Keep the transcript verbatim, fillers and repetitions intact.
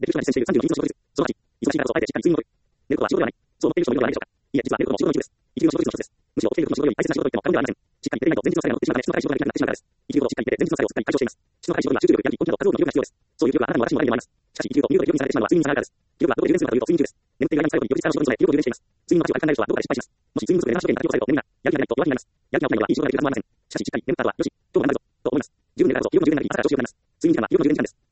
レクチャーに実践しているさんじゅうの技術の仕事です。そのはち、忙しいからこそあえてしっかり睡眠をとる。寝ることは仕事ではない。そう思っている人もいるのではないでしょうか。いえ、実は寝ることも仕事の一部です。生きるの仕事の一つです。むしろ起きている時の仕事より大切な仕事と言っても過言ではありません。しっかり寝ていないと前日の疲れが残ってしまうため、質の高い仕事ができなくなってしまうからです。生きることをしっかり寝て前日の疲れをすっかり解消しています。質の高い仕事には集中力、やる気、根気など数多くの記憶が必要です。そういう記憶はあなたにも私にも誰にもあります。しかし、生きると見事に記憶にされてしまうのは睡眠に差があるからです。記憶はどこで充電するかというと睡眠中です。眠っている間に最後に記憶に力を注ぐので記憶を充電しています。睡眠の価値を高く考える人はどこかで失敗します。もし睡眠不足で連鎖試験になって記憶されると眠りが、やる気がないと弱気になります。やる気が起きないのはいい仕事ができるはずもありません。しかし、しっかり眠った後は、よし、今日も頑張るぞ、と思います。十分になるぞ、十分の充電になり、朝から調子よくなります。睡眠時間は記憶の充電時間です。